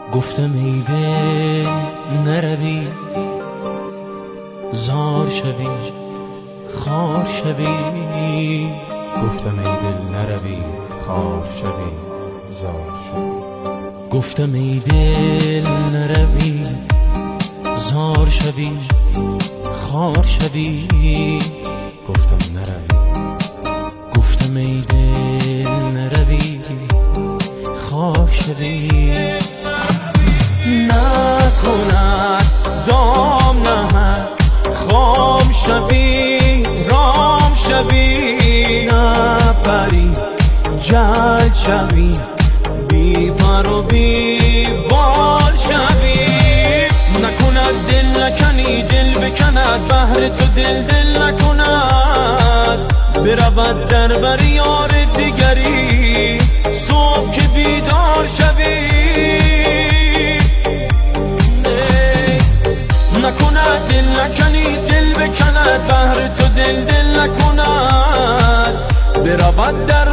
گفتم ای دل نروی، زار شوی خار شوی. گفتم ای دل نروی، خار شوی زار شوی. گفتم ای دل نروی، زار شوی خار شوی. گفتم نروی. گفتم ای دل نروی، خار شوی. نکند دام نهد، خام شوی رام شوی. نپری جل شوی، بی پر و بی بال شوی. نکند دل نکنی دل بکند، بهر تو دل نکند. برود در بر یار دیگری، صبح که بیدار شوی. نکند دل نکنی دل بکند، بهر تو دل نکند. برود در